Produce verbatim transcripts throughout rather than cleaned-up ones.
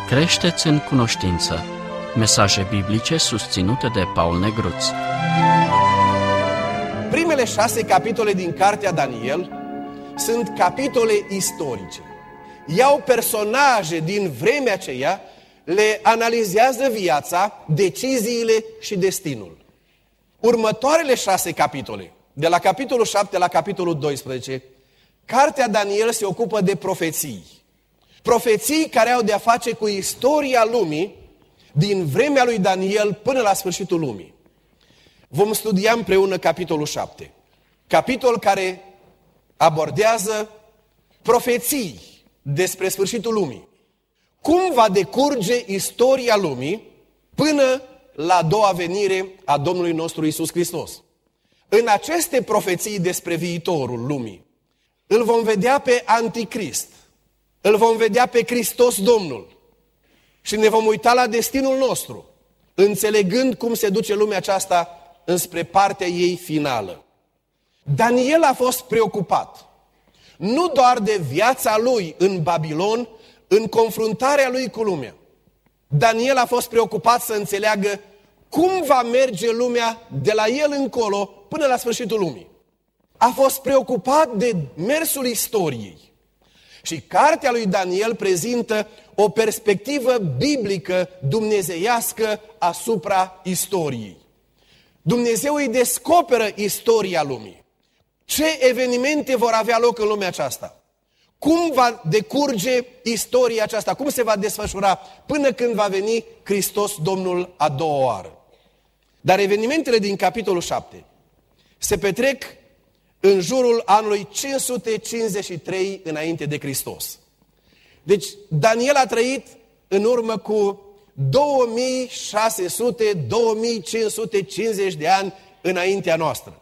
Creșteți în cunoștință. Mesaje biblice susținute de Paul Negruț. Primele șase capitole din Cartea Daniel sunt capitole istorice. Iau personaje din vremea aceea, le analizează viața, deciziile și destinul. Următoarele șase capitole, de la capitolul șapte la capitolul doisprezece, Cartea Daniel se ocupă de profeții. Profeții care au de-a face cu istoria lumii din vremea lui Daniel până la sfârșitul lumii. Vom studia împreună capitolul șapte, capitol care abordează profeții despre sfârșitul lumii. Cum va decurge istoria lumii până la a doua venire a Domnului nostru Iisus Hristos. În aceste profeții despre viitorul lumii, îl vom vedea pe Anticrist, îl vom vedea pe Hristos Domnul și ne vom uita la destinul nostru, înțelegând cum se duce lumea aceasta înspre partea ei finală. Daniel a fost preocupat, nu doar de viața lui în Babilon, în confruntarea lui cu lumea. Daniel a fost preocupat să înțeleagă cum va merge lumea de la el încolo până la sfârșitul lumii. A fost preocupat de mersul istoriei. Și cartea lui Daniel prezintă o perspectivă biblică dumnezeiască asupra istoriei. Dumnezeu îi descoperă istoria lumii. Ce evenimente vor avea loc în lumea aceasta? Cum va decurge istoria aceasta? Cum se va desfășura până când va veni Hristos Domnul a doua oară? Dar evenimentele din capitolul șapte se petrec în jurul anului cinci sute cincizeci și trei înainte de Hristos. Deci Daniel a trăit în urmă cu două mii șase sute - două mii cinci sute cincizeci de ani înaintea noastră.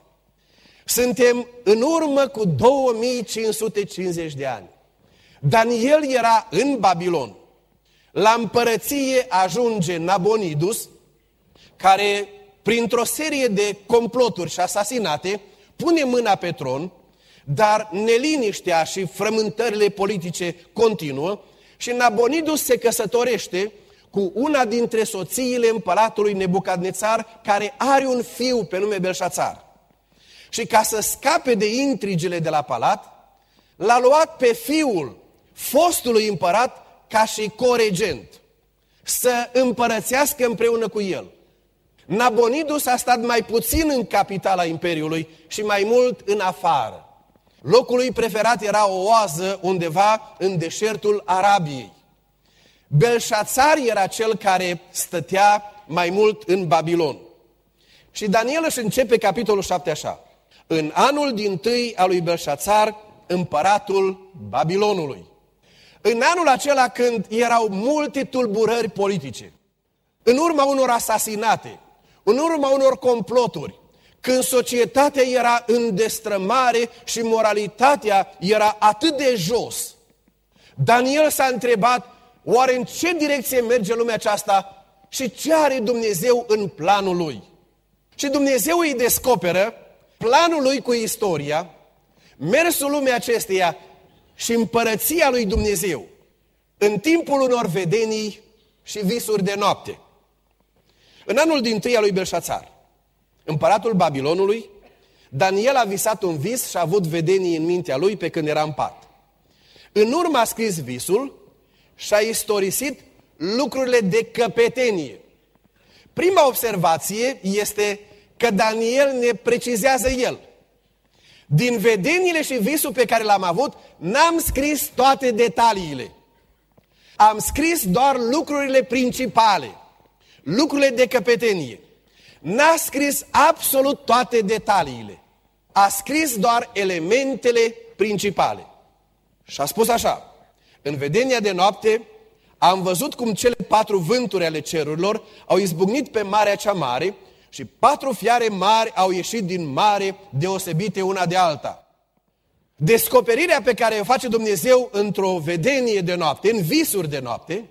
Suntem în urmă cu două mii cinci sute cincizeci de ani. Daniel era în Babilon. La împărăție ajunge Nabonidus, care printr-o serie de comploturi și asasinate pune mâna pe tron, dar neliniștea și frământările politice continuă și Nabonidus se căsătorește cu una dintre soțiile împăratului Nebucadnețar, care are un fiu pe nume Belșațar. Și ca să scape de intrigile de la palat, l-a luat pe fiul fostului împărat ca și coregent, să împărățească împreună cu el. Nabonidus a stat mai puțin în capitala Imperiului și mai mult în afară. Locul lui preferat era o oază undeva în deșertul Arabiei. Belșațar era cel care stătea mai mult în Babilon. Și Daniel își începe capitolul șapte așa. În anul dintâi al lui Belșațar, împăratul Babilonului. În anul acela când erau multe tulburări politice, în urma unor asasinate, în urma unor comploturi, când societatea era în destrămare și moralitatea era atât de jos, Daniel s-a întrebat, oare în ce direcție merge lumea aceasta și ce are Dumnezeu în planul lui? Și Dumnezeu îi descoperă planul lui cu istoria, mersul lumii acesteia și împărăția lui Dumnezeu în timpul unor vedenii și visuri de noapte. În anul dintâi al lui Belșațar, împăratul Babilonului, Daniel a visat un vis și a avut vedenii în mintea lui pe când era în pat. În urmă a scris visul și a istorisit lucrurile de căpetenie. Prima observație este că Daniel ne precizează el. Din vedeniile și visul pe care l-am avut, n-am scris toate detaliile. Am scris doar lucrurile principale, lucrurile de căpetenie. N-a scris absolut toate detaliile. A scris doar elementele principale. Și a spus așa, în vedenia de noapte am văzut cum cele patru vânturi ale cerurilor au izbucnit pe marea cea mare și patru fiare mari au ieșit din mare, deosebite una de alta. Descoperirea pe care o face Dumnezeu într-o vedenie de noapte, în visuri de noapte,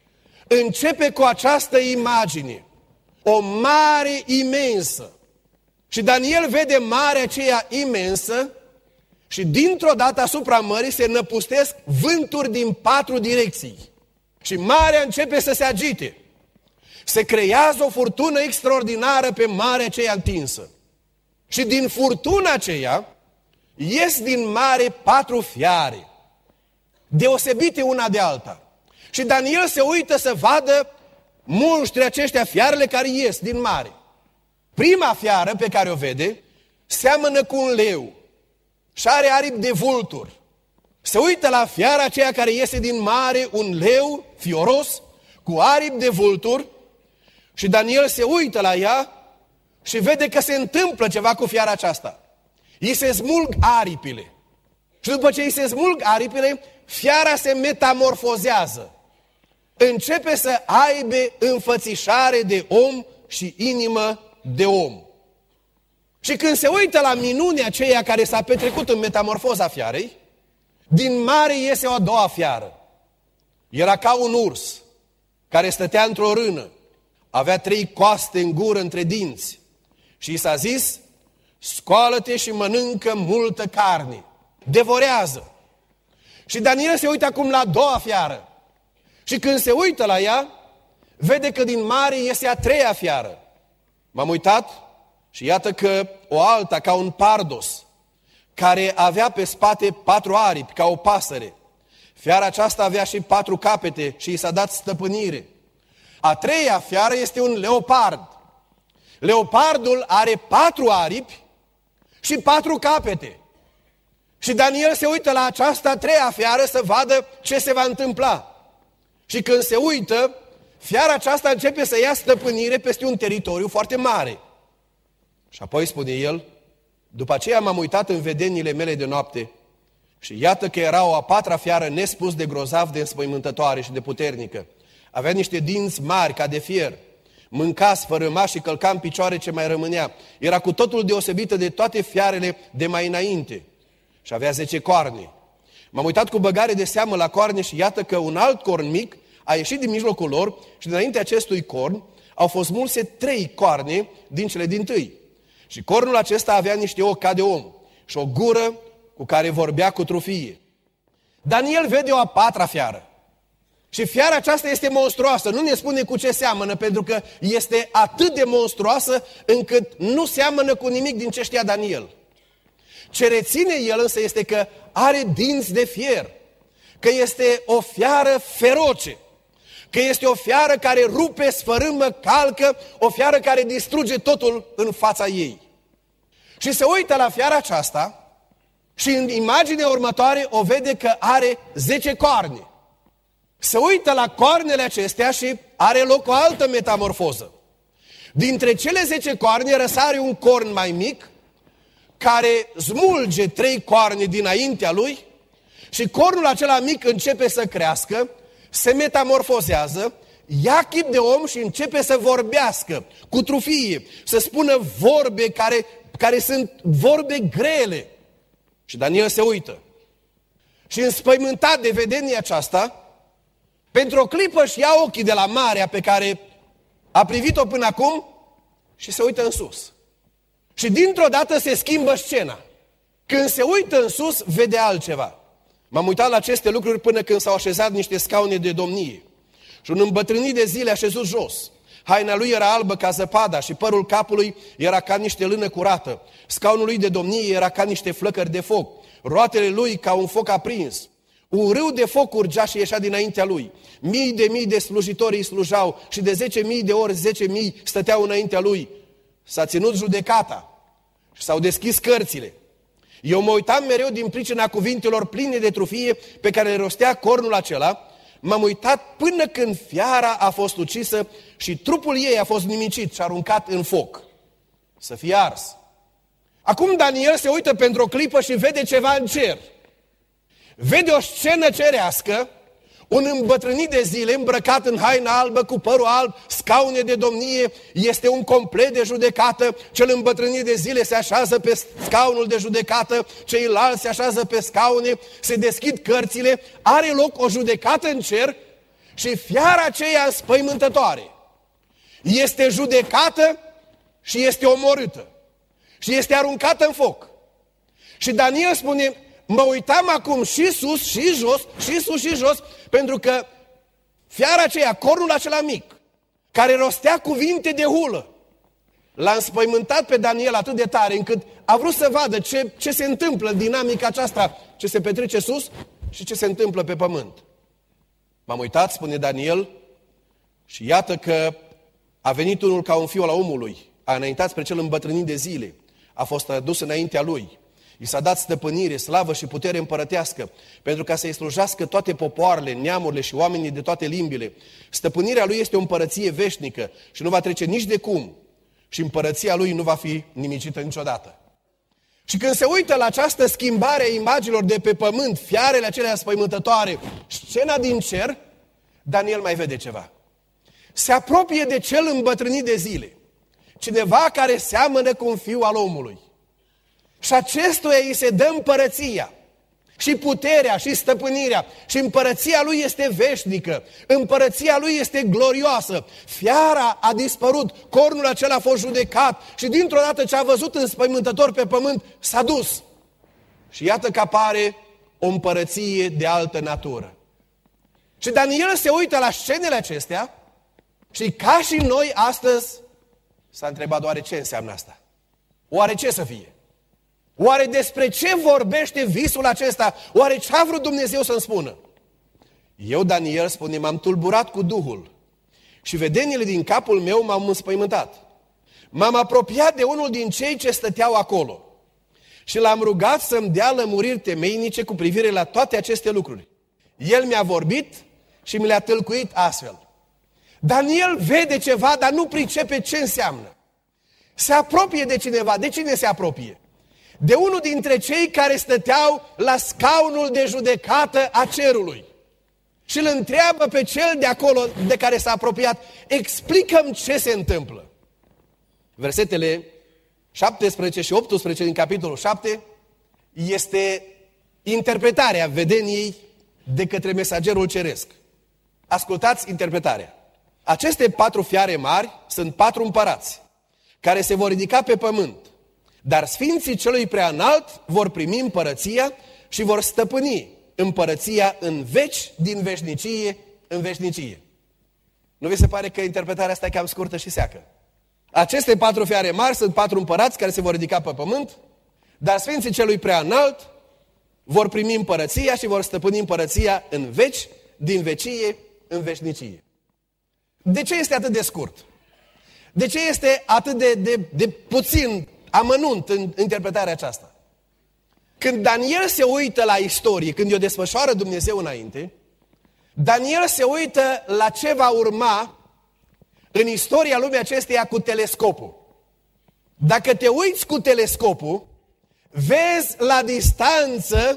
începe cu această imagine. O mare imensă. Și Daniel vede marea aceea imensă și dintr-o dată asupra mării se năpustesc vânturi din patru direcții. Și marea începe să se agite. Se creează o furtună extraordinară pe marea aceea întinsă. Și din furtuna aceea ies din mare patru fiare, deosebite una de alta. Și Daniel se uită să vadă monștrii aceștia, fiarele care ies din mare. Prima fiară pe care o vede seamănă cu un leu și are aripi de vultur. Se uită la fiara aceea care iese din mare, un leu fioros cu aripi de vultur, și Daniel se uită la ea și vede că se întâmplă ceva cu fiara aceasta. Îi se smulg aripile. Și după ce îi se smulg aripile, fiara se metamorfozează. Începe să aibă înfățișare de om și inimă de om. Și când se uită la minunea aceea care s-a petrecut în metamorfoza fiarei, din mare iese o a doua fiară. Era ca un urs care stătea într-o rână. Avea trei coaste în gură între dinți. Și i s-a zis: scoală-te și mănâncă multă carne. Devorează. Și Daniel se uită acum la a doua fiară. Și când se uită la ea, vede că din mare iese a treia fiară. M-am uitat și iată că o alta, ca un pardos, care avea pe spate patru aripi, ca o pasăre. Fiara aceasta avea și patru capete și i s-a dat stăpânire. A treia fiară este un leopard. Leopardul are patru aripi și patru capete. Și Daniel se uită la această a treia fiară să vadă ce se va întâmpla. Și când se uită, fiara aceasta începe să ia stăpânire peste un teritoriu foarte mare. Și apoi spune el: după aceea m-am uitat în vedeniile mele de noapte și iată că era o a patra fiară nespus de grozav, de înspăimântătoare și de puternică. Avea niște dinți mari ca de fier, mânca, sfărâma și călca în picioare ce mai rămânea. Era cu totul deosebită de toate fiarele de mai înainte și avea zece coarne. M-am uitat cu băgare de seamă la coarne și iată că un alt corn mic a ieșit din mijlocul lor și dinainte acestui corn au fost mulse trei coarne din cele dintâi. Și cornul acesta avea niște ochi ca de om și o gură cu care vorbea cu trufie. Daniel vede o a patra fiară. Și fiara aceasta este monstruoasă. Nu ne spune cu ce seamănă, pentru că este atât de monstruoasă încât nu seamănă cu nimic din ce știa Daniel. Ce reține el însă este că are dinți de fier, că este o fiară feroce, că este o fiară care rupe, sfărâmă, calcă, o fiară care distruge totul în fața ei. Și se uită la fiara aceasta și în imaginea următoare o vede că are zece coarne. Se uită la coarnele acestea și are loc o altă metamorfoză. Dintre cele zece coarne răsare un corn mai mic, care smulge trei coarne dinaintea lui și cornul acela mic începe să crească, se metamorfozează, ia chip de om și începe să vorbească cu trufie, să spună vorbe care, care sunt vorbe grele. Și Daniel se uită. Și înspăimântat de vedenia aceasta, pentru o clipă își ia ochii de la marea pe care a privit-o până acum și se uită în sus. Și dintr-o dată se schimbă scena. Când se uită în sus, vede altceva. M-am uitat la aceste lucruri până când s-au așezat niște scaune de domnie. Și un îmbătrânit de zile așezut jos. Haina lui era albă ca zăpada și părul capului era ca niște lână curată. Scaunul lui de domnie era ca niște flăcări de foc. Roatele lui ca un foc aprins. Un râu de foc urgea și ieșea dinaintea lui. Mii de mii de slujitori îi slujau și de zece mii de ori zece mii stăteau înaintea lui. S-a ținut judecata și s-au deschis cărțile. Eu mă uitam mereu din pricina cuvintelor pline de trufie pe care le rostea cornul acela. M-am uitat până când fiara a fost ucisă și trupul ei a fost nimicit și aruncat în foc, să fie ars. Acum Daniel se uită pentru o clipă și vede ceva în cer. Vede o scenă cerească, un îmbătrânit de zile îmbrăcat în haină albă cu părul alb, scaune de domnie, este un complet de judecată, cel îmbătrânit de zile se așează pe scaunul de judecată, ceilalți se așează pe scaune, se deschid cărțile, are loc o judecată în cer și fiara aceea înspăimântătoare este judecată și este omorâtă și este aruncată în foc. Și Daniel spune: mă uitam acum și sus și jos, și sus și jos, pentru că Fiara aceea, cornul acela mic, care rostea cuvinte de hulă, l-a înspăimântat pe Daniel atât de tare încât a vrut să vadă ce, ce se întâmplă, dinamica aceasta, ce se petrece sus și ce se întâmplă pe pământ. M-am uitat, spune Daniel, și iată că a venit unul ca un fiu al omului, a înaintat spre cel îmbătrânit de zile, a fost adus înaintea lui. I s-a dat stăpânire, slavă și putere împărătească, pentru ca să-i slujească toate popoarele, neamurile și oamenii de toate limbile. Stăpânirea lui este o împărăție veșnică și nu va trece nici de cum. Și împărăția lui nu va fi nimicită niciodată. Și când se uită la această schimbare a imaginilor de pe pământ, fiarele acelea spăimântătoare, scena din cer, Daniel mai vede ceva. Se apropie de cel îmbătrânit de zile, cineva care seamănă cu un fiu al omului. Și acestuia îi se dă împărăția, și puterea, și stăpânirea, și împărăția lui este veșnică, împărăția lui este glorioasă. Fiara a dispărut, cornul acela a fost judecat și dintr-o dată ce a văzut înspăimântător pe pământ, s-a dus. Și iată că apare o împărăție de altă natură. Și Daniel se uită la scenele acestea și ca și noi astăzi s-a întrebat, oare ce înseamnă asta? Oare ce să fie? Oare despre ce vorbește visul acesta? Oare ce a vrut Dumnezeu să-mi spună? Eu, Daniel, spune, m-am tulburat cu Duhul și vedenile din capul meu m-au înspăimântat. M-am apropiat de unul din cei ce stăteau acolo și l-am rugat să-mi dea lămuriri temeinice cu privire la toate aceste lucruri. El mi-a vorbit și mi le-a tâlcuit astfel. Daniel vede ceva, dar nu pricepe ce înseamnă. Se apropie de cineva. De cine se apropie? De unul dintre cei care stăteau la scaunul de judecată a cerului. Și îl întreabă pe cel de acolo de care s-a apropiat, explică-mi ce se întâmplă. Versetele șaptesprezece și optsprezece din capitolul șapte este interpretarea vedeniei de către mesagerul ceresc. Ascultați interpretarea. Aceste patru fiare mari sunt patru împărați care se vor ridica pe pământ. Dar sfinții celui preanalt vor primi împărăția și vor stăpâni împărăția în veci, din veșnicie în veșnicie. Nu vi se pare că interpretarea asta e cam scurtă și seacă? Aceste patru fiare mari sunt patru împărați care se vor ridica pe pământ, dar sfinții celui preanalt vor primi împărăția și vor stăpâni împărăția în veci, din vecie în veșnicie. De ce este atât de scurt? De ce este atât de, de, de puțin amănunt în interpretarea aceasta? Când Daniel se uită la istorie, când o desfășoară Dumnezeu înainte, Daniel se uită la ce va urma în istoria lumii acesteia cu telescopul. Dacă te uiți cu telescopul, vezi la distanță,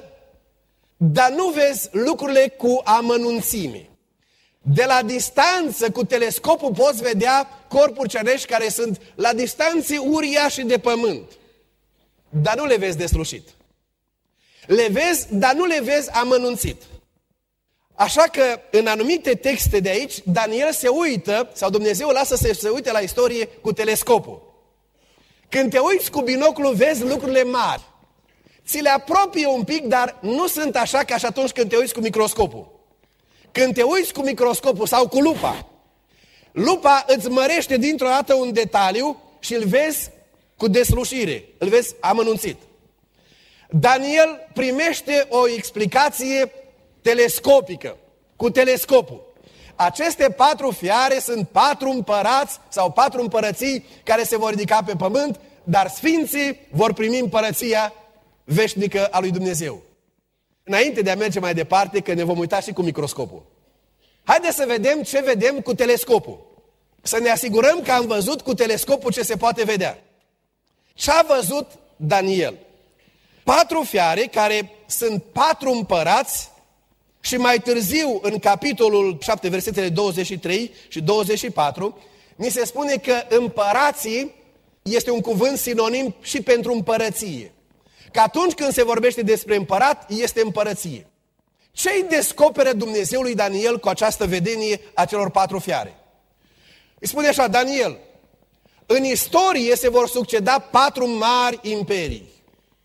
dar nu vezi lucrurile cu amănunțime. De la distanță, cu telescopul, poți vedea corpuri cerești care sunt la distanțe uriașe de pământ. Dar nu le vezi deslușit. Le vezi, dar nu le vezi amănunțit. Așa că, în anumite texte de aici, Daniel se uită, sau Dumnezeu lasă să se uite la istorie cu telescopul. Când te uiți cu binoclul, vezi lucrurile mari. Ți le apropie un pic, dar nu sunt așa ca și atunci când te uiți cu microscopul. Când te uiți cu microscopul sau cu lupa, lupa îți mărește dintr-o dată un detaliu și îl vezi cu deslușire, îl vezi amănunțit. Daniel primește o explicație telescopică, cu telescopul. Aceste patru fiare sunt patru împărați sau patru împărății care se vor ridica pe pământ, dar sfinții vor primi împărăția veșnică a lui Dumnezeu. Înainte de a merge mai departe, că ne vom uita și cu microscopul. Haideți să vedem ce vedem cu telescopul. Să ne asigurăm că am văzut cu telescopul ce se poate vedea. Ce a văzut Daniel? Patru fiare care sunt patru împărați și mai târziu, în capitolul șapte, versetele douăzeci și trei și douăzeci și patru, ni se spune că împărații este un cuvânt sinonim și pentru împărăție. Că atunci când se vorbește despre împărat, este împărăție. Ce îi descoperă Dumnezeu lui Daniel cu această vedenie a celor patru fiare? Îi spune așa, Daniel, în istorie se vor succeda patru mari imperii.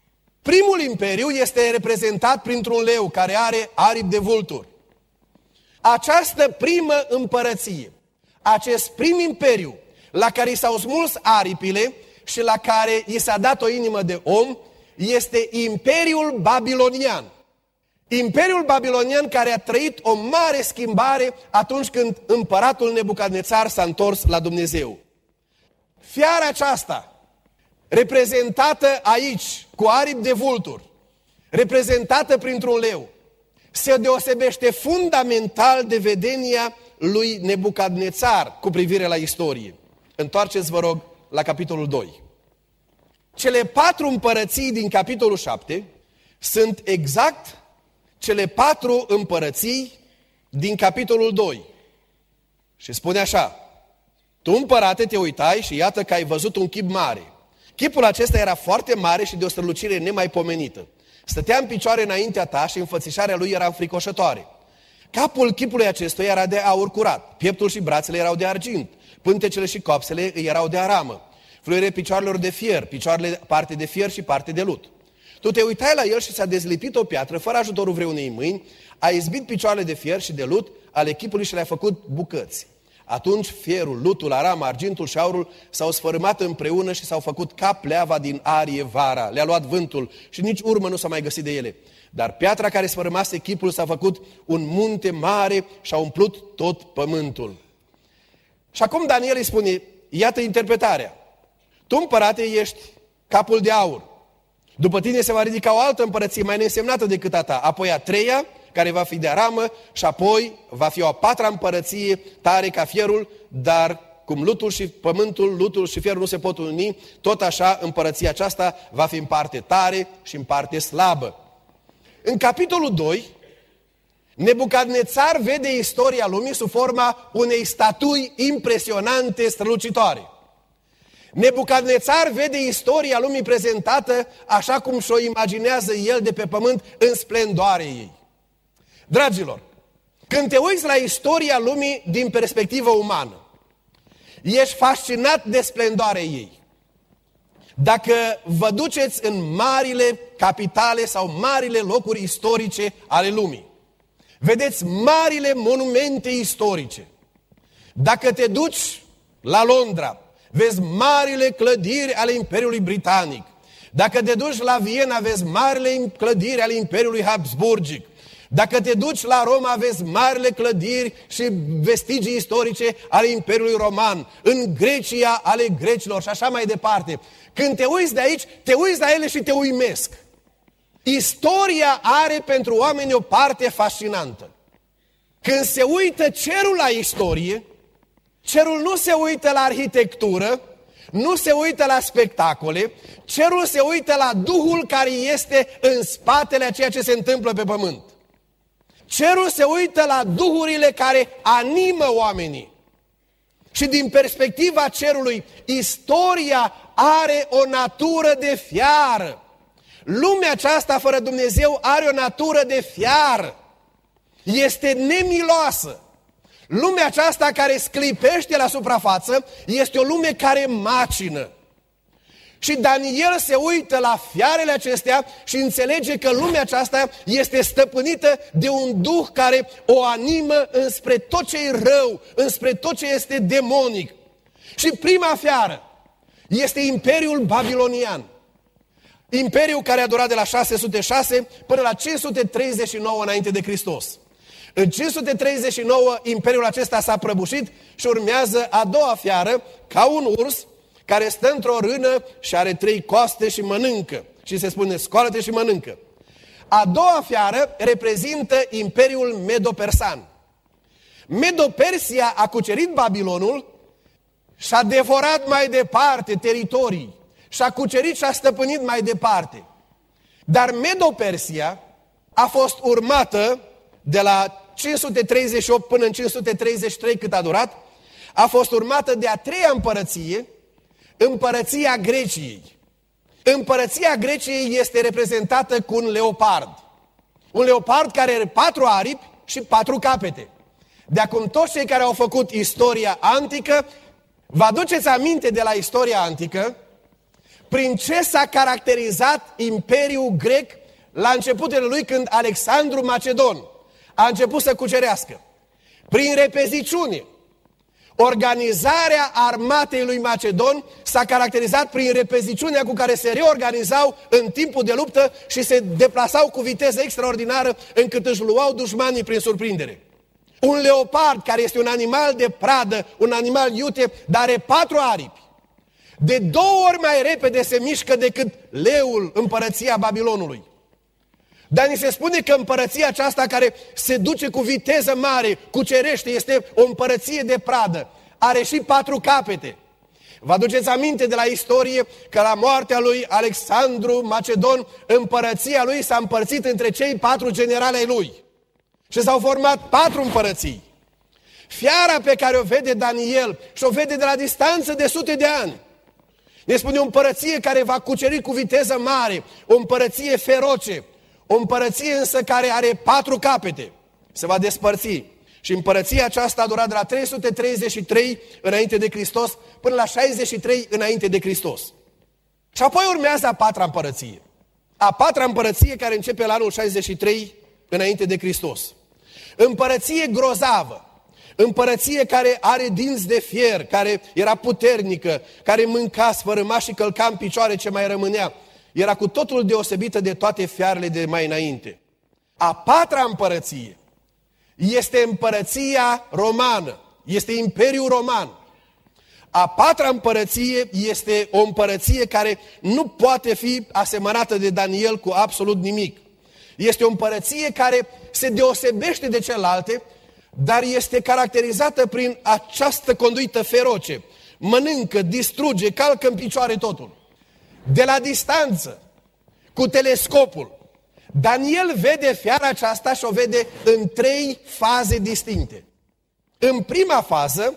Primul imperiu este reprezentat printr-un leu care are aripi de vulturi. Această primă împărăție, acest prim imperiu la care i s-au smuls aripile și la care i s-a dat o inimă de om, este Imperiul Babilonian. Imperiul Babilonian care a trăit o mare schimbare atunci când împăratul Nebucadnețar s-a întors la Dumnezeu. Fiara aceasta, reprezentată aici cu aripi de vulturi, reprezentată printr-un leu, se deosebește fundamental de vedenia lui Nebucadnețar cu privire la istorie. Întoarceți, vă rog, la capitolul doi. Cele patru împărății din capitolul șapte sunt exact cele patru împărății din capitolul doi. Și spune așa: tu, împărate, te uitai și iată că ai văzut un chip mare. Chipul acesta era foarte mare și de o strălucire nemaipomenită. Stătea în picioare înaintea ta și înfățișarea lui era înfricoșătoare. Capul chipului acestuia era de aur curat, pieptul și brațele erau de argint, pântecele și copsele erau de aramă, fluierele picioarelor de fier, picioarele parte de fier și parte de lut. Tu te uitai la el și s-a dezlipit o piatră, fără ajutorul vreunei mâini, a izbit picioarele de fier și de lut ale chipului și le-a făcut bucăți. Atunci fierul, lutul, arama, argintul și aurul s-au sfărâmat împreună și s-au făcut ca pleava din arie vara. Le-a luat vântul și nici urmă nu s-a mai găsit de ele. Dar piatra care sfărâmase chipul s-a făcut un munte mare și a umplut tot pământul. Și acum Daniel îi spune, iată interpretarea. Tu, împărate, ești capul de aur. După tine se va ridica o altă împărăție mai neînsemnată decât a ta, apoi a treia, care va fi de aramă, și apoi va fi o a patra împărăție tare ca fierul, dar cum lutul și pământul, lutul și fierul nu se pot uni, tot așa împărăția aceasta va fi în parte tare și în parte slabă. În capitolul doi, Nebucadnețar vede istoria lumii sub forma unei statui impresionante, strălucitoare. Nebucadnețar vede istoria lumii prezentată așa cum și-o imaginează el de pe pământ în splendoarea ei. Dragilor, când te uiți la istoria lumii din perspectivă umană, ești fascinat de splendoarea ei. Dacă vă duceți în marile capitale sau marile locuri istorice ale lumii, vedeți marile monumente istorice. Dacă te duci la Londra, vezi marile clădiri ale Imperiului Britanic. Dacă te duci la Viena, vezi marile clădiri ale Imperiului Habsburgic. Dacă te duci la Roma, vezi marile clădiri și vestigii istorice ale Imperiului Roman. În Grecia, ale grecilor și așa mai departe. Când te uiți de aici, te uiți la ele și te uimesc. Istoria are pentru oameni o parte fascinantă. Când se uită cerul la istorie, cerul nu se uită la arhitectură, nu se uită la spectacole, cerul se uită la Duhul care este în spatele a ceea ce se întâmplă pe pământ. Cerul se uită la duhurile care animă oamenii. Și din perspectiva cerului, istoria are o natură de fiară. Lumea aceasta fără Dumnezeu are o natură de fiară. Este nemiloasă. Lumea aceasta care sclipește la suprafață este o lume care macină. Și Daniel se uită la fiarele acestea și înțelege că lumea aceasta este stăpânită de un duh care o animă înspre tot ce e rău, înspre tot ce este demonic. Și prima fiară este Imperiul Babilonian. Imperiul care a durat de la șase sute șase până la cinci sute treizeci și nouă înainte de Hristos. În cinci sute treizeci și nouă imperiul acesta s-a prăbușit și urmează a doua fiară, ca un urs, care stă într-o rână și are trei coaste și mănâncă. Și se spune, scoală-te și mănâncă. A doua fiară reprezintă Imperiul Medo-Persan. Medo-Persia a cucerit Babilonul și a devorat mai departe teritorii. Și-a cucerit și a stăpânit mai departe. Dar Medo-Persia a fost urmată de la cinci sute treizeci și opt până în cinci sute treizeci și trei, cât a durat, a fost urmată de a treia împărăție, împărăția Greciei. Împărăția Greciei este reprezentată cu un leopard. Un leopard care are patru aripi și patru capete. De acum toți cei care au făcut istoria antică, vă aduceți aminte de la istoria antică, prin ce s-a caracterizat Imperiul Grec la începutele lui, când Alexandru Macedon a început să cucerească. prin repeziciune. Organizarea armatei lui Macedon s-a caracterizat prin repeziciunea cu care se reorganizau în timpul de luptă și se deplasau cu viteză extraordinară încât își luau dușmanii prin surprindere. Un leopard, care este un animal de pradă, un animal iute, dar are patru aripi, de două ori mai repede se mișcă decât leul, împărăția Babilonului. Dar ni se spune că împărăția aceasta care se duce cu viteză mare, cucerește, este o împărăție de pradă. Are și patru capete. Vă aduceți aminte de la istorie că la moartea lui Alexandru Macedon, împărăția lui s-a împărțit între cei patru generali ai lui. Și s-au format patru împărății. Fiara pe care o vede Daniel și o vede de la distanță de sute de ani, ne spune o împărăție care va cuceri cu viteză mare, o împărăție feroce, o împărăție însă care are patru capete, se va despărți. Și împărăția aceasta a durat de la trei sute treizeci și trei înainte de Hristos până la șaizeci și trei înainte de Hristos. Și apoi urmează a patra împărăție. A patra împărăție care începe la anul șaizeci și trei înainte de Hristos. Împărăție grozavă, împărăție care are dinți de fier, care era puternică, care mânca, sfărâma și călca în picioare ce mai rămânea. Era cu totul deosebită de toate fiarele de mai înainte. A patra împărăție este împărăția romană, este Imperiul Roman. A patra împărăție este o împărăție care nu poate fi asemănată de Daniel cu absolut nimic. Este o împărăție care se deosebește de celelalte, dar este caracterizată prin această conduită feroce. Mănâncă, distruge, calcă în picioare totul. De la distanță, cu telescopul, Daniel vede fiara aceasta și o vede în trei faze distincte. În prima fază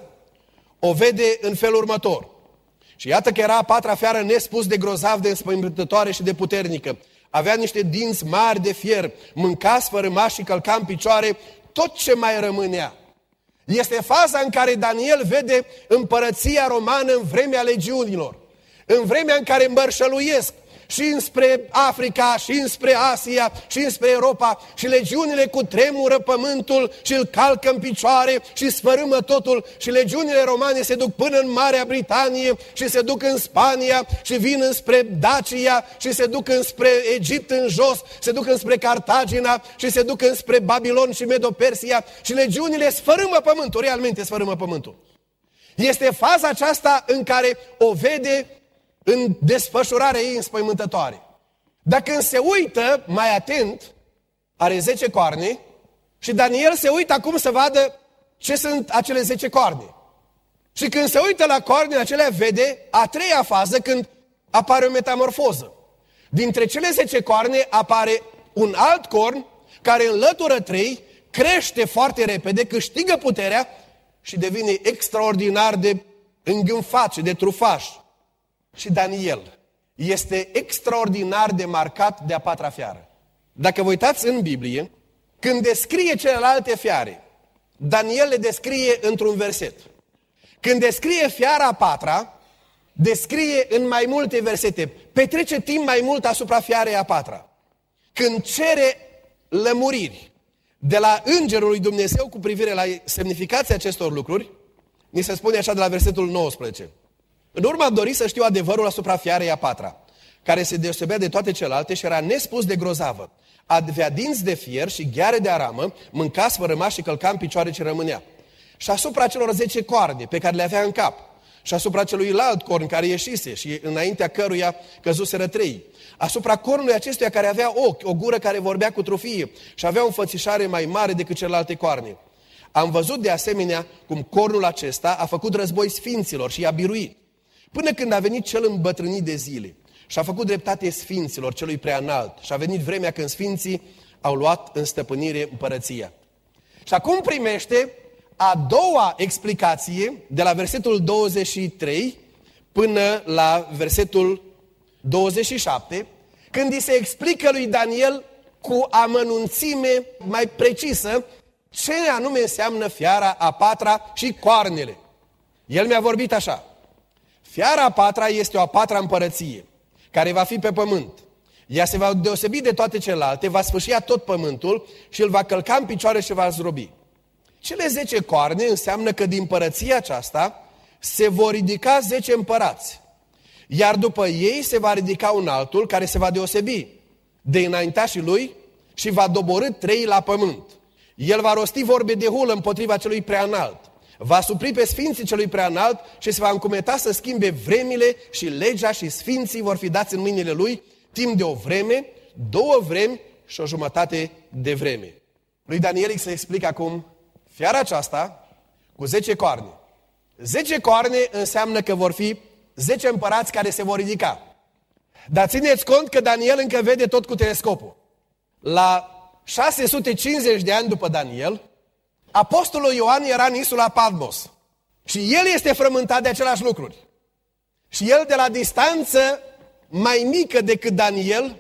o vede în felul următor. Și iată că era a patra fiară nespus de grozav, de înspăimântătoare și de puternică. Avea niște dinți mari de fier, mânca, sfărâma și călca în picioare tot ce mai rămânea. Este faza în care Daniel vede împărăția romană în vremea legiunilor, în vremea în care mărșăluiesc și înspre Africa, și înspre Asia, și înspre Europa, și legiunile cu tremură pământul și îl calcă în picioare și sfărâmă totul, și legiunile romane se duc până în Marea Britanie și se duc în Spania și vin înspre Dacia și se duc înspre Egipt în jos, se duc înspre Cartagina și se duc înspre Babilon și Medo-Persia și legiunile sfărâmă pământul, realmente sfărâmă pământul. Este faza aceasta în care o vede în desfășurarea ei înspăimântătoare. Dacă când se uită mai atent, are zece coarne și Daniel se uită acum să vadă ce sunt acele zece coarne. Și când se uită la coarnele acelea, vede a treia fază când apare o metamorfoză. Dintre cele zece coarne apare un alt corn care înlătură trei, crește foarte repede, câștigă puterea și devine extraordinar de îngânfat și de trufaș. Și Daniel este extraordinar de marcat de a patra fiară. Dacă vă uitați în Biblie, când descrie celelalte fiare, Daniel le descrie într-un verset. Când descrie fiara a patra, descrie în mai multe versete, petrece timp mai mult asupra fiarei a patra. Când cere lămuriri de la Îngerul lui Dumnezeu cu privire la semnificația acestor lucruri, ni se spune așa de la versetul nouăsprezece. În urmă am dorit să știu adevărul asupra fiarei a patra, care se deosebea de toate celelalte și era nespus de grozavă. Avea dinți de fier și gheare de aramă, mânca, sfărâma și călca în picioare ce rămânea. Și asupra celor zece coarne pe care le avea în cap, și asupra celuilalt corn care ieșise și înaintea căruia căzuseră trei, asupra cornului acestuia care avea ochi, o gură care vorbea cu trufie și avea o înfățișare mai mare decât celelalte coarne. Am văzut de asemenea cum cornul acesta a făcut război sfinților și i-a biruit, până când a venit cel îmbătrânit de zile și a făcut dreptate sfinților, celui preanalt, și a venit vremea când sfinții au luat în stăpânire împărăția. Și acum primește a doua explicație de la versetul douăzeci și trei până la versetul douăzeci și șapte, când îi se explică lui Daniel cu amănunțime mai precisă ce anume înseamnă fiara a patra și coarnele. El mi-a vorbit așa: fiara a patra este o a patra împărăție, care va fi pe pământ. Ea se va deosebi de toate celelalte, va sfâșia tot pământul și îl va călca în picioare și va zdrobi. Cele zece coarne înseamnă că din împărăția aceasta se vor ridica zece împărați, iar după ei se va ridica un altul care se va deosebi de înaintașii lui și va doborî trei la pământ. El va rosti vorbe de hulă împotriva celui prea înalt, va supri pe sfinții celui prea înalt și se va încumeta să schimbe vremile și legea și sfinții vor fi dați în mâinile lui timp de o vreme, două vremi și o jumătate de vreme. Lui Daniel îi se explică acum fiara aceasta cu zece coarne. Zece coarne înseamnă că vor fi zece împărați care se vor ridica. Dar țineți cont că Daniel încă vede tot cu telescopul. La șase sute cincizeci de ani după Daniel, apostolul Ioan era în insula Patmos. Și el este frământat de aceleași lucruri. Și el de la distanță mai mică decât Daniel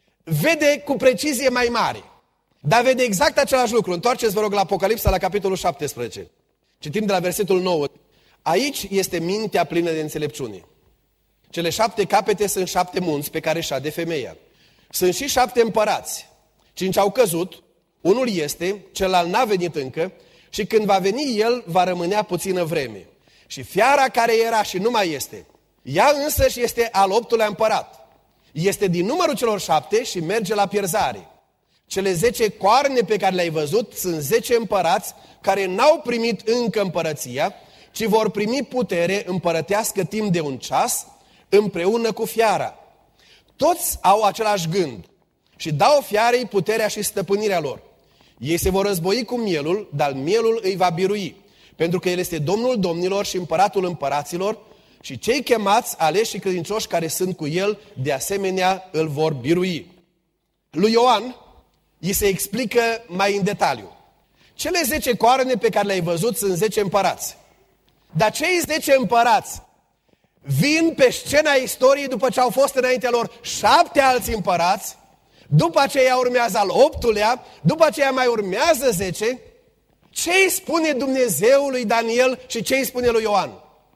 vede cu precizie mai mare. Dar vede exact același lucru. Întoarceți, vă rog, la Apocalipsa, la capitolul șaptesprezece. Citim de la versetul nouă. Aici este mintea plină de înțelepciune. Cele șapte capete sunt șapte munți pe care șade femeia. Sunt și șapte împărați. Cinci au căzut, unul este, celălalt n-a venit încă și când va veni el, va rămânea puțină vreme. Și fiara care era și nu mai este, ea însăși este al optulea împărat. Este din numărul celor șapte și merge la pierzare. Cele zece coarne pe care le-ai văzut sunt zece împărați care n-au primit încă împărăția, ci vor primi putere împărătească timp de un ceas împreună cu fiara. Toți au același gând și dau fiarei puterea și stăpânirea lor. Ei se vor război cu mielul, dar mielul îi va birui, pentru că el este Domnul domnilor și împăratul împăraților și cei chemați, aleși și credincioși care sunt cu el, de asemenea îl vor birui. Lui Ioan îi se explică mai în detaliu. Cele zece coarne pe care le-ai văzut sunt zece împărați. Dar cei zece împărați vin pe scena istoriei după ce au fost înaintea lor șapte alți împărați, după aceea urmează al optulea, după aceea mai urmează zece. Ce îi spune Dumnezeu lui Daniel și ce îi spune lui Ioan?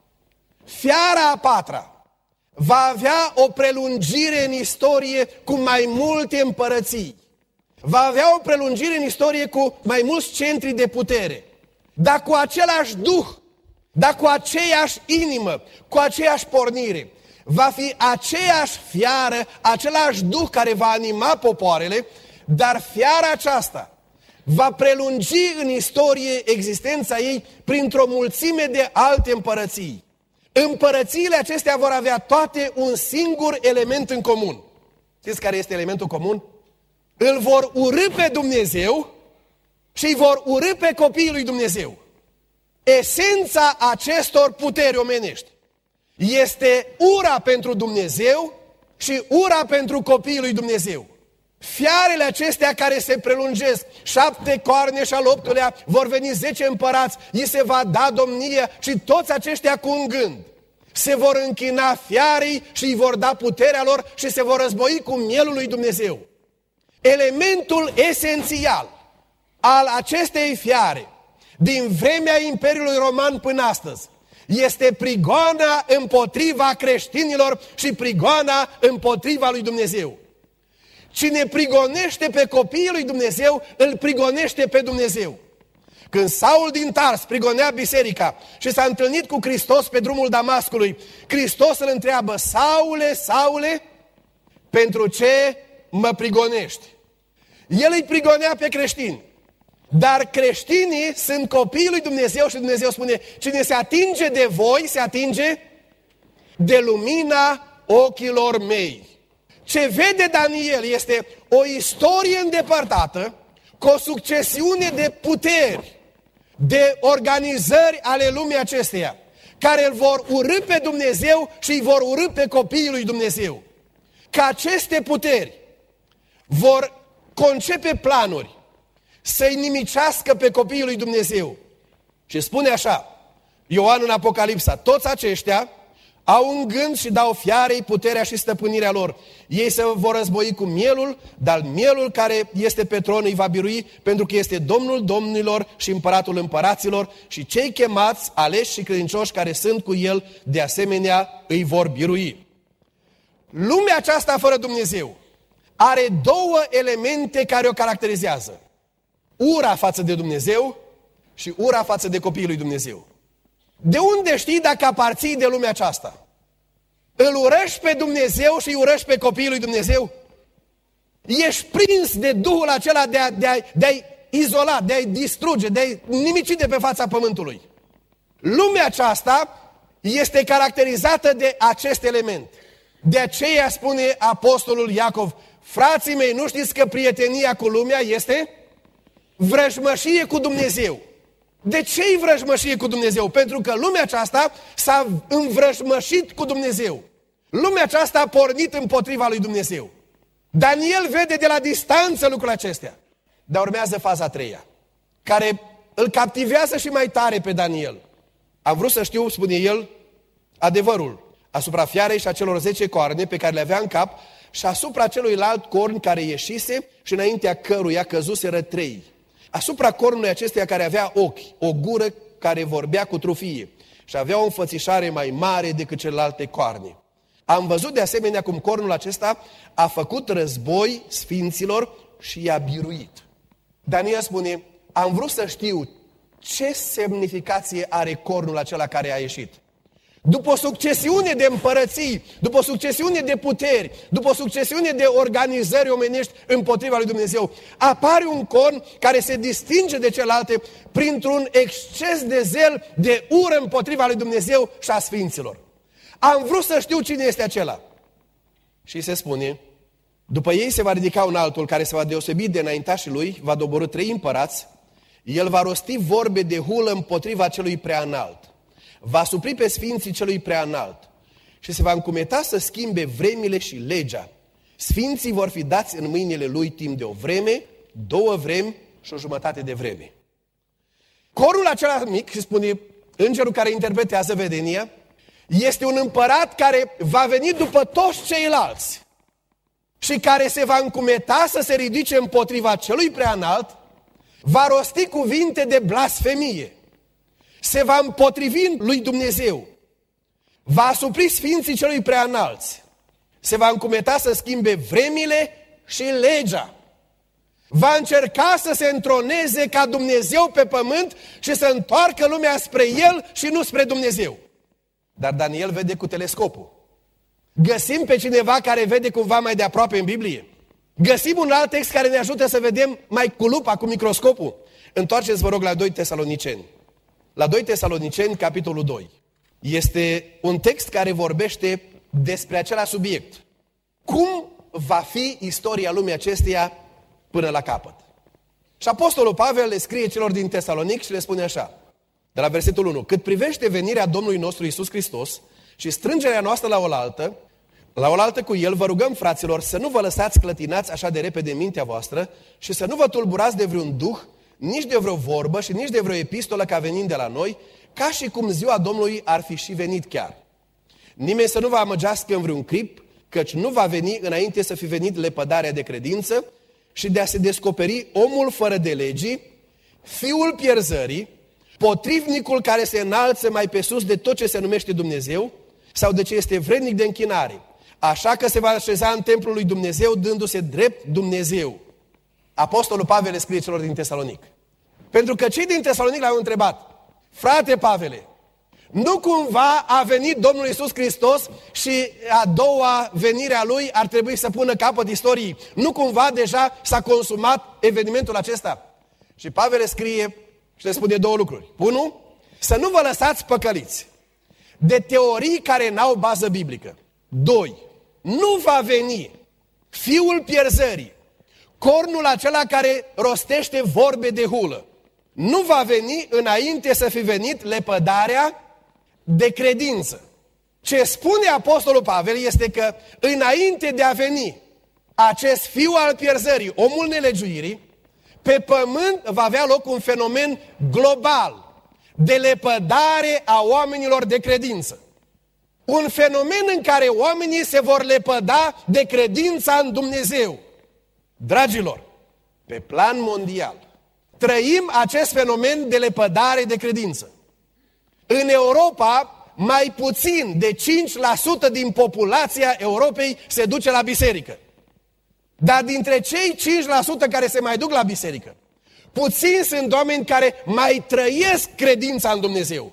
Fiara a patra va avea o prelungire în istorie cu mai multe împărății. Va avea o prelungire în istorie cu mai mulți centri de putere, dar cu același duh, dar cu aceeași inimă, cu aceeași pornire. Va fi aceeași fiară, același duh care va anima popoarele, dar fiara aceasta va prelungi în istorie existența ei printr-o mulțime de alte împărății. Împărățiile acestea vor avea toate un singur element în comun. Știți care este elementul comun? Îl vor urî pe Dumnezeu și îi vor urî pe copiii lui Dumnezeu. Esența acestor puteri omenești este ura pentru Dumnezeu și ura pentru copiii lui Dumnezeu. Fiarele acestea care se prelungesc, șapte coarne și al optulea, vor veni zece împărați, îi se va da domnia și toți aceștia cu un gând. Se vor închina fiarei și îi vor da puterea lor și se vor război cu mielul lui Dumnezeu. Elementul esențial al acestei fiare, din vremea Imperiului Roman până astăzi, este prigoana împotriva creștinilor și prigoana împotriva lui Dumnezeu. Cine prigonește pe copiii lui Dumnezeu, îl prigonește pe Dumnezeu. Când Saul din Tars prigonea biserica și s-a întâlnit cu Hristos pe drumul Damascului, Hristos îl întreabă: Saule, Saule, pentru ce mă prigonești? El îi prigonea pe creștini. Dar creștinii sunt copiii lui Dumnezeu și Dumnezeu spune: cine se atinge de voi, se atinge de lumina ochilor mei. Ce vede Daniel este o istorie îndepărtată, cu o succesiune de puteri, de organizări ale lumii acesteia, care îl vor urî pe Dumnezeu și îi vor urî pe copiii lui Dumnezeu. Că aceste puteri vor concepe planuri să-i nimicească pe copiii lui Dumnezeu. Și spune așa, Ioan în Apocalipsa: toți aceștia au un gând și dau fiarei puterea și stăpânirea lor. Ei se vor război cu mielul, dar mielul care este pe tron îi va birui, pentru că este Domnul domnilor și împăratul împăraților și cei chemați, aleși și credincioși care sunt cu el, de asemenea îi vor birui. Lumea aceasta fără Dumnezeu are două elemente care o caracterizează: ura față de Dumnezeu și ura față de copiii lui Dumnezeu. De unde știi dacă aparții de lumea aceasta? Îl urăști pe Dumnezeu și îi urăști pe copiii lui Dumnezeu? Ești prins de Duhul acela de, a, de, a, de a-i izola, de a-i distruge, de a-i nimici de pe fața pământului. Lumea aceasta este caracterizată de acest element. De aceea spune apostolul Iacov: frații mei, nu știți că prietenia cu lumea este vrăjmășie cu Dumnezeu? De ce-i vrăjmășie cu Dumnezeu? Pentru că lumea aceasta s-a învrăjmășit cu Dumnezeu. Lumea aceasta a pornit împotriva lui Dumnezeu. Daniel vede de la distanță lucrurile acestea. Dar urmează faza a treia, care îl captivează și mai tare pe Daniel. Am vrut să știu, spune el, adevărul asupra fiarei și a celor zece coarne pe care le avea în cap și asupra celuilalt corn care ieșise și înaintea căruia căzuseră trei. Asupra cornului acesteia care avea ochi, o gură care vorbea cu trufie și avea o înfățișare mai mare decât celelalte coarne. Am văzut de asemenea cum cornul acesta a făcut război sfinților și i-a biruit. Daniel spune: am vrut să știu ce semnificație are cornul acela care a ieșit. După o succesiune de împărății, după o succesiune de puteri, după o succesiune de organizări omenești împotriva lui Dumnezeu, apare un corn care se distinge de celelalte printr-un exces de zel, de ură împotriva lui Dumnezeu și a sfinților. Am vrut să știu cine este acela. Și se spune: după ei se va ridica un altul care se va deosebi de înaintașii lui, va doborî trei împărați, el va rosti vorbe de hulă împotriva celui prea înalt, va supri pe sfinții celui prea înalt și se va încumeta să schimbe vremile și legea. Sfinții vor fi dați în mâinile lui timp de o vreme, două vremi și o jumătate de vreme. Corul acela mic, spune îngerul care interpretează vedenia, este un împărat care va veni după toți ceilalți și care se va încumeta să se ridice împotriva celui prea înalt, va rosti cuvinte de blasfemie, se va împotrivi lui Dumnezeu, va asupri sfinții celui prea înalți, se va încumeta să schimbe vremile și legea, va încerca să se întroneze ca Dumnezeu pe pământ și să întoarcă lumea spre El și nu spre Dumnezeu. Dar Daniel vede cu telescopul. Găsim pe cineva care vede cumva mai de aproape în Biblie? Găsim un alt text care ne ajută să vedem mai cu lupa, cu microscopul? Întoarceți, vă rog, la doi Tesaloniceni. La doi Tesaloniceni, capitolul doi. Este un text care vorbește despre același subiect. Cum va fi istoria lumii acesteia până la capăt? Și apostolul Pavel le scrie celor din Tesalonic și le spune așa, de la versetul unu: cât privește venirea Domnului nostru Iisus Hristos și strângerea noastră la oaltă, la oaltă cu El, vă rugăm, fraților, să nu vă lăsați clătinați așa de repede mintea voastră și să nu vă tulburați de vreun duh, nici de vreo vorbă și nici de vreo epistolă ca venind de la noi, ca și cum ziua Domnului ar fi și venit chiar. Nimeni să nu vă amăgească în vreun clip, căci nu va veni înainte să fi venit lepădarea de credință și de a se descoperi omul fără de legii, fiul pierzării, potrivnicul care se înalță mai pe sus de tot ce se numește Dumnezeu sau de ce este vrednic de închinare, așa că se va așeza în templul lui Dumnezeu dându-se drept Dumnezeu. Apostolul Pavel le scrie celor din Tesalonic. Pentru că cei din Tesalonic l-au întrebat: frate Pavele, nu cumva a venit Domnul Iisus Hristos și a doua venire a Lui ar trebui să pună capăt istoriei? Nu cumva deja s-a consumat evenimentul acesta? Și Pavel le scrie și le spune două lucruri. Unu, să nu vă lăsați păcăliți de teorii care n-au bază biblică. Doi, nu va veni fiul pierzării, cornul acela care rostește vorbe de hulă. Nu va veni înainte să fi venit lepădarea de credință. Ce spune apostolul Pavel este că înainte de a veni acest fiu al pierzării, omul nelegiuirii, pe pământ va avea loc un fenomen global de lepădare a oamenilor de credință. Un fenomen în care oamenii se vor lepăda de credința în Dumnezeu. Dragilor, pe plan mondial, trăim acest fenomen de lepădare de credință. În Europa, mai puțin de cinci la sută din populația Europei se duce la biserică. Dar dintre cei cinci la sută care se mai duc la biserică, Puțini sunt oameni care mai trăiesc credința în Dumnezeu.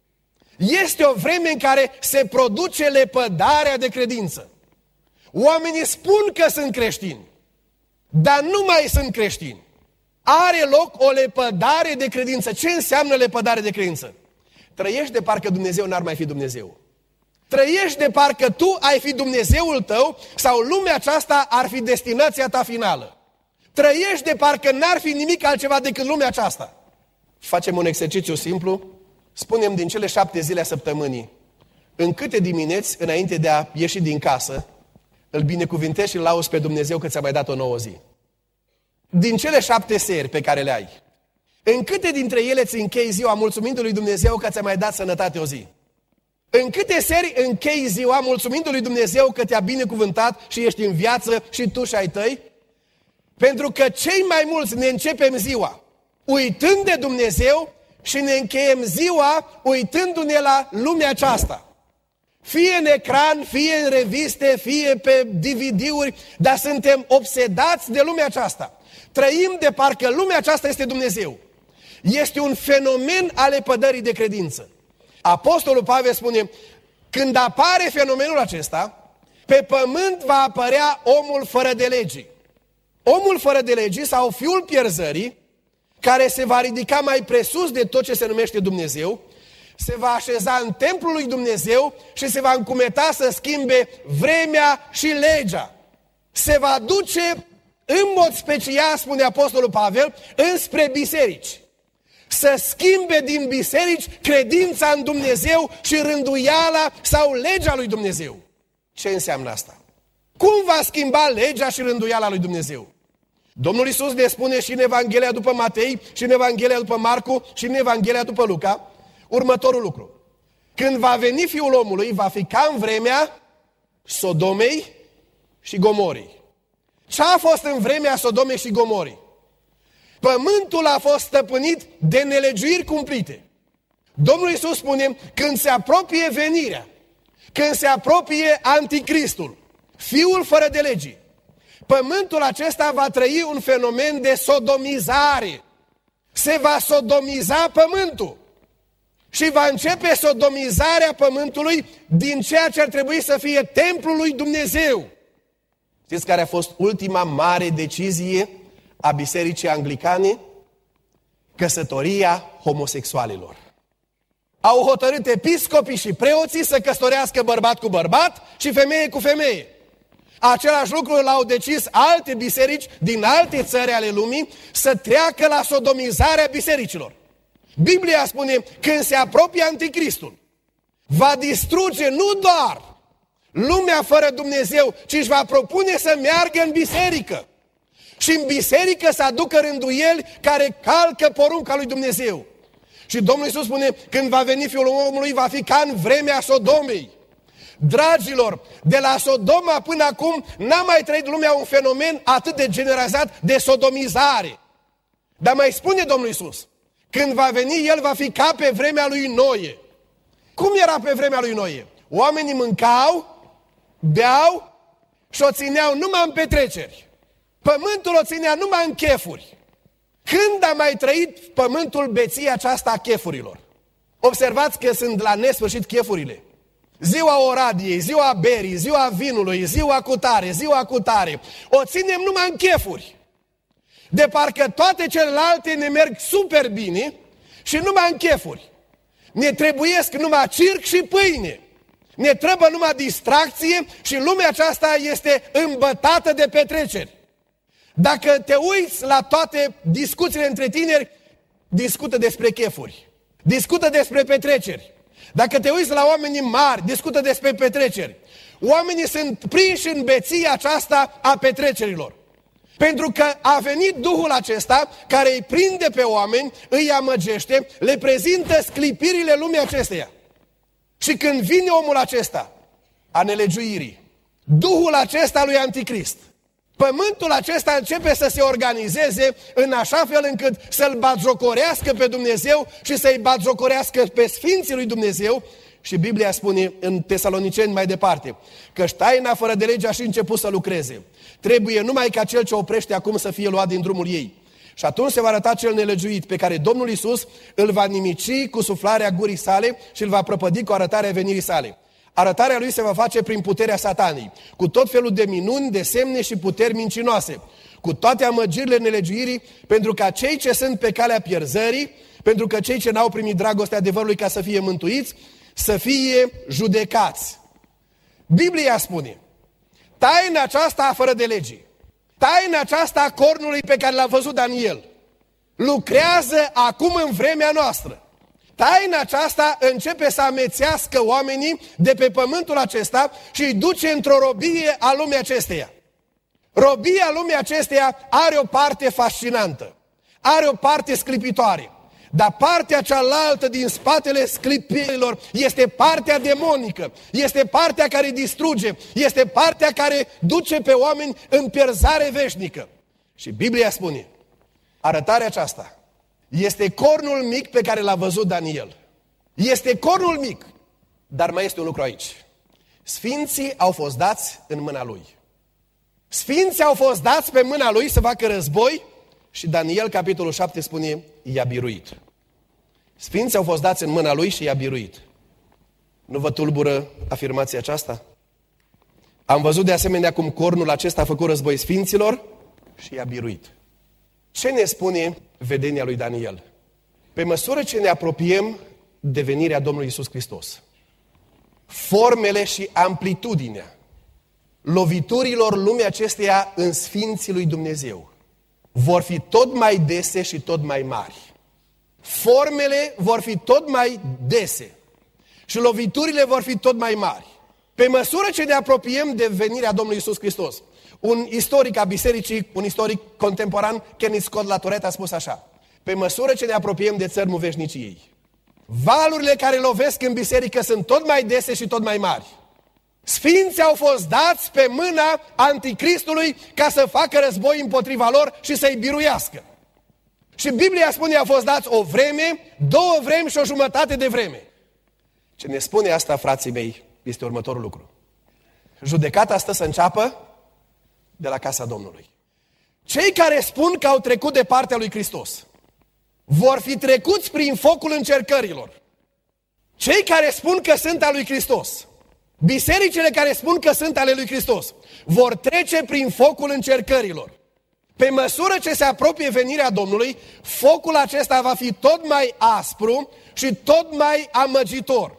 Este o vreme în care se produce lepădarea de credință. Oamenii spun că sunt creștini, dar nu mai sunt creștini. Are loc o lepădare de credință. Ce înseamnă lepădare de credință? Trăiești de parcă Dumnezeu n-ar mai fi Dumnezeu. Trăiești de parcă tu ai fi Dumnezeul tău sau lumea aceasta ar fi destinația ta finală. Trăiești de parcă n-ar fi nimic altceva decât lumea aceasta. Facem un exercițiu simplu. Spunem din cele șapte zile a săptămânii, în câte dimineți înainte de a ieși din casă, îl binecuvintezi și îl lauzi pe Dumnezeu că ți-a mai dat o nouă zi. Din cele șapte seri pe care le ai, în câte dintre ele ți închei ziua mulțumindu lui Dumnezeu că ți-a mai dat sănătate o zi? În câte seri închei ziua mulțumindu lui Dumnezeu că te-a binecuvântat și ești în viață și tu și ai tăi? Pentru că cei mai mulți ne începem ziua uitând de Dumnezeu și ne încheiem ziua uitându-ne la lumea aceasta. Fie în ecran, fie în reviste, fie pe D V D-uri, dar suntem obsedați de lumea aceasta. Trăim de parcă lumea aceasta este Dumnezeu. Este un fenomen al lepădării de credință. Apostolul Pavel spune, când apare fenomenul acesta, pe pământ va apărea omul fără de legii. Omul fără de legii sau fiul pierzării, care se va ridica mai presus de tot ce se numește Dumnezeu, se va așeza în templul lui Dumnezeu și se va încumeta să schimbe vremea și legea. Se va duce în mod special, spune Apostolul Pavel, înspre biserici. Să schimbe din biserici credința în Dumnezeu și rânduiala sau legea lui Dumnezeu. Ce înseamnă asta? Cum va schimba legea și rânduiala lui Dumnezeu? Domnul Iisus ne spune și în Evanghelia după Matei, și în Evanghelia după Marcu, și în Evanghelia după Luca, următorul lucru. Când va veni Fiul omului, va fi ca în vremea Sodomei și Gomorii. Ce a fost în vremea Sodomei și Gomorii? Pământul a fost stăpânit de nelegiuiri cumplite. Domnul Iisus spune, când se apropie venirea, când se apropie Anticristul, Fiul fără de legii, pământul acesta va trăi un fenomen de sodomizare. Se va sodomiza pământul. Și va începe sodomizarea pământului din ceea ce ar trebui să fie templul lui Dumnezeu. Știți care a fost ultima mare decizie a Bisericii Anglicane? Căsătoria homosexualilor. Au hotărât episcopii și preoții să căsătorească bărbat cu bărbat și femeie cu femeie. Același lucru l-au decis alte biserici din alte țări ale lumii să treacă la sodomizarea bisericilor. Biblia spune, când se apropie Anticristul, va distruge nu doar lumea fără Dumnezeu, ci își va propune să meargă în biserică. Și în biserică să aducă rânduieli care calcă porunca lui Dumnezeu. Și Domnul Iisus spune, când va veni Fiul omului, va fi ca în vremea Sodomei. Dragilor, de la Sodoma până acum n-a mai trăit lumea un fenomen atât de generalizat de sodomizare. Dar mai spune Domnul Iisus, când va veni, El va fi ca pe vremea lui Noe. Cum era pe vremea lui Noe? Oamenii mâncau, beau și o țineau numai în petreceri. Pământul o ținea numai în chefuri. Când a mai trăit pământul beția aceasta a chefurilor? Observați că sunt la nesfârșit chefurile. Ziua oradiei, ziua berii, ziua vinului, ziua cutare, ziua cutare. O ținem numai în chefuri. De parcă toate celelalte ne merg super bine și numai în chefuri. Ne trebuiesc numai circ și pâine. Ne trebuie numai distracție și lumea aceasta este îmbătată de petreceri. Dacă te uiți la toate discuțiile între tineri, discută despre chefuri, discută despre petreceri. Dacă te uiți la oamenii mari, discută despre petreceri. Oamenii sunt prinși în beția aceasta a petrecerilor. Pentru că a venit Duhul acesta care îi prinde pe oameni, îi amăgește, le prezintă sclipirile lumii acesteia. Și când vine omul acesta a nelegiuirii, Duhul acesta lui Anticrist, pământul acesta începe să se organizeze în așa fel încât să-L batjocorească pe Dumnezeu și să-i batjocorească pe Sfinții lui Dumnezeu. Și Biblia spune în Tesaloniceni mai departe, că taina fără de lege a și început să lucreze. Trebuie numai ca cel ce oprește acum să fie luat din drumul ei. Și atunci se va arăta cel nelegiuit, pe care Domnul Iisus îl va nimici cu suflarea gurii sale și îl va prăpădi cu arătarea venirii sale. Arătarea lui se va face prin puterea Satanii, cu tot felul de minuni, de semne și puteri mincinoase, cu toate amăgirile nelegiuirii, pentru ca cei ce sunt pe calea pierzării, pentru că cei ce n-au primit dragostea adevărului ca să fie mântuiți, să fie judecați. Biblia spune, taina aceasta fără de legii, taina aceasta a cornului pe care l-a văzut Daniel, lucrează acum în vremea noastră. Taina aceasta începe să amețească oamenii de pe pământul acesta și îi duce într-o robie a lumii acesteia. Robia lumii acesteia are o parte fascinantă, are o parte sclipitoare, dar partea cealaltă din spatele sclipirilor este partea demonică, este partea care distruge, este partea care duce pe oameni în pierzare veșnică. Și Biblia spune, arătarea aceasta este cornul mic pe care l-a văzut Daniel. Este cornul mic, dar mai este un lucru aici. Sfinții au fost dați în mâna lui. Sfinții au fost dați pe mâna lui să facă război și Daniel, capitolul șapte, spune, i-a biruit. Sfinții au fost dați în mâna lui și i-a biruit. Nu vă tulbură afirmația aceasta? Am văzut de asemenea cum cornul acesta a făcut război sfinților și i-a biruit. Ce ne spune vedenia lui Daniel? Pe măsură ce ne apropiem de venirea Domnului Iisus Hristos, formele și amplitudinea loviturilor lumii acesteia în sfinții lui Dumnezeu vor fi tot mai dese și tot mai mari. Formele vor fi tot mai dese și loviturile vor fi tot mai mari. Pe măsură ce ne apropiem de venirea Domnului Iisus Hristos, un istoric a bisericii, un istoric contemporan, Kenneth Scott Latourette, a spus așa: pe măsură ce ne apropiem de țărmul veșniciei, valurile care lovesc în biserică sunt tot mai dese și tot mai mari. Sfinții au fost dați pe mâna anticristului ca să facă război împotriva lor și să-i biruiască. Și Biblia spune, a fost dați o vreme, două vremi și o jumătate de vreme. Ce ne spune asta, frații mei, este următorul lucru. Judecata stă să înceapă de la casa Domnului. Cei care spun că au trecut de partea lui Hristos vor fi trecuți prin focul încercărilor. Cei care spun că sunt al lui Hristos, bisericile care spun că sunt ale lui Hristos, vor trece prin focul încercărilor. Pe măsură ce se apropie venirea Domnului, focul acesta va fi tot mai aspru și tot mai amăgitor.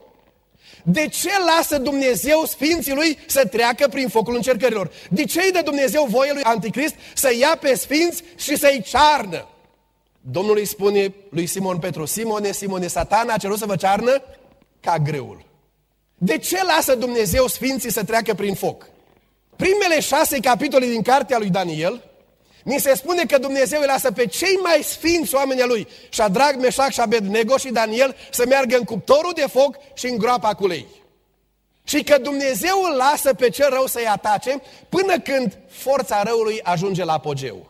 De ce lasă Dumnezeu sfinții lui să treacă prin focul încercărilor? De ce îi dă Dumnezeu voie lui Anticrist să ia pe sfinți și să-i cearnă? Domnul îi spune lui Simon Petru: Simone, Simone, Satana a cerut să vă cearnă ca grâul. De ce lasă Dumnezeu sfinții să treacă prin foc? Primele șase capitole din cartea lui Daniel, ni se spune că Dumnezeu îi lasă pe cei mai sfinți oameni ai lui, Șadrac, Meșac și Abednego și Daniel, să meargă în cuptorul de foc și în groapa cu lei. Și că Dumnezeu îl lasă pe cel rău să-i atace până când forța răului ajunge la apogeu.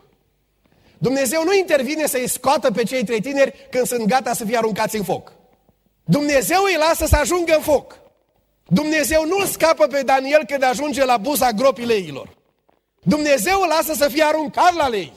Dumnezeu nu intervine să-i scoată pe cei trei tineri când sunt gata să fie aruncați în foc. Dumnezeu îi lasă să ajungă în foc. Dumnezeu nu îl scapă pe Daniel când ajunge la buza gropii leilor. Dumnezeu îl lasă să fie aruncat la lei.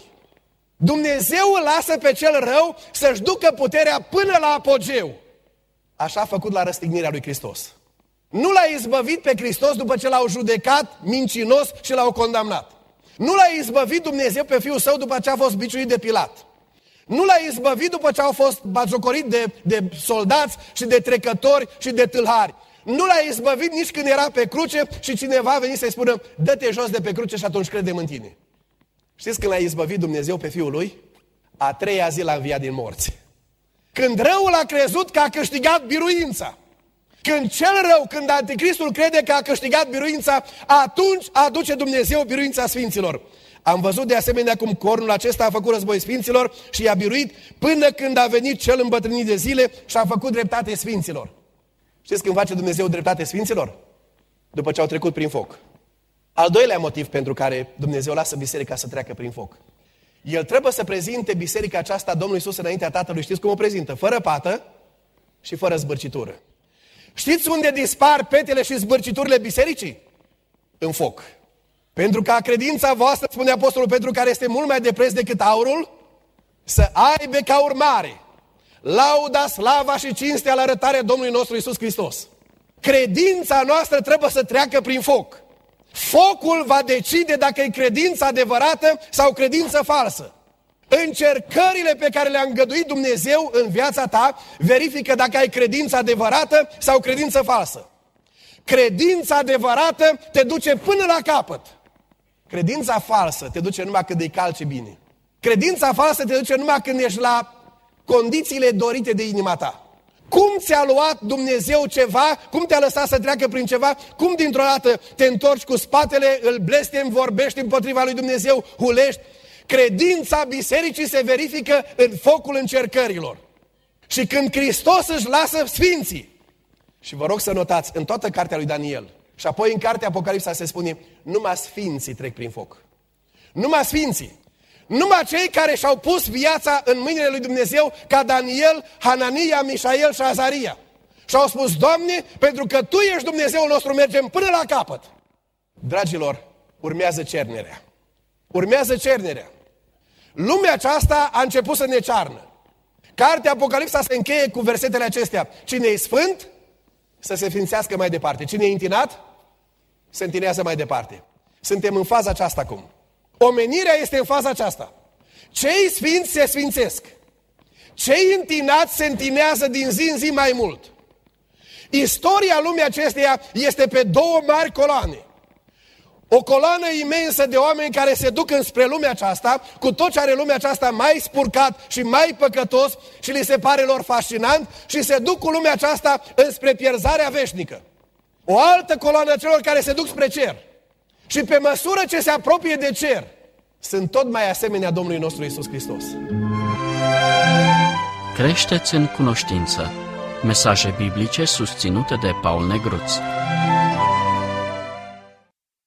Dumnezeu îl lasă pe cel rău să-și ducă puterea până la apogeu. Așa a făcut la răstignirea lui Hristos. Nu l-a izbăvit pe Hristos după ce l-au judecat mincinos și l-au condamnat. Nu l-a izbăvit Dumnezeu pe Fiul Său după ce a fost biciuit de Pilat. Nu l-a izbăvit după ce au fost batjocorit de, de soldați și de trecători și de tâlhari. Nu l-a izbăvit nici când era pe cruce și cineva a venit să-i spună: dă-te jos de pe cruce și atunci credem în tine. Știți când l-a izbăvit Dumnezeu pe Fiul Lui? A treia zi l-a înviat din morți. Când răul a crezut că a câștigat biruința. Când cel rău, când Anticristul crede că a câștigat biruința, atunci aduce Dumnezeu biruința sfinților. Am văzut de asemenea cum cornul acesta a făcut război sfinților și i-a biruit până când a venit cel îmbătrânit de zile și a făcut dreptate sfinților. Știți când face Dumnezeu dreptate sfinților? După ce au trecut prin foc. Al doilea motiv pentru care Dumnezeu lasă biserica să treacă prin foc. El trebuie să prezinte biserica aceasta Domnului Iisus înaintea Tatălui. Știți cum o prezintă? Fără pată și fără zbârcitură. Știți unde dispar petele și zbârciturile bisericii? În foc. Pentru ca credința voastră, spune Apostolul Petru, care este mult mai de preț decât aurul, să aibă ca urmare lauda, slava și cinstea la arătarea Domnului nostru Iisus Hristos. Credința noastră trebuie să treacă prin foc. Focul va decide dacă e credință adevărată sau credință falsă. Încercările pe care le-a îngăduit Dumnezeu în viața ta verifică dacă ai credință adevărată sau credință falsă. Credința adevărată te duce până la capăt. Credința falsă te duce numai când îi calci bine. Credința falsă te duce numai când ești la condițiile dorite de inima ta. Cum ți-a luat Dumnezeu ceva, cum te-a lăsat să treacă prin ceva, cum dintr-o dată te întorci cu spatele, îl blestemi, vorbești împotriva lui Dumnezeu, hulești. Credința bisericii se verifică în focul încercărilor. Și când Hristos își lasă sfinții, și vă rog să notați, în toată cartea lui Daniel, și apoi în cartea Apocalipsa se spune, numai sfinții trec prin foc. Numai sfinții. Numai cei care și-au pus viața în mâinile lui Dumnezeu, ca Daniel, Hanania, Mișael și Azaria. Și-au spus, Doamne, pentru că Tu ești Dumnezeul nostru, mergem până la capăt. Dragilor, urmează cernerea. Urmează cernerea. Lumea aceasta a început să ne cearnă. Cartea Apocalipsa se încheie cu versetele acestea. Cine e sfânt, să se sfințească mai departe. Cine e întinat, se întinează mai departe. Suntem în faza aceasta acum. Omenirea este în faza aceasta. Cei sfinți se sfințesc. Cei întinați se întinează din zi în zi mai mult. Istoria lumii acesteia este pe două mari coloane. O coloană imensă de oameni care se duc înspre lumea aceasta, cu tot ce are lumea aceasta mai spurcat și mai păcătos și li se pare lor fascinant și se duc cu lumea aceasta înspre pierzarea veșnică. O altă coloană celor care se duc spre cer. Și pe măsură ce se apropie de cer, sunt tot mai asemenea Domnului nostru Iisus Hristos. Creșteți în cunoștință. Mesaje biblice susținute de Paul Negruț.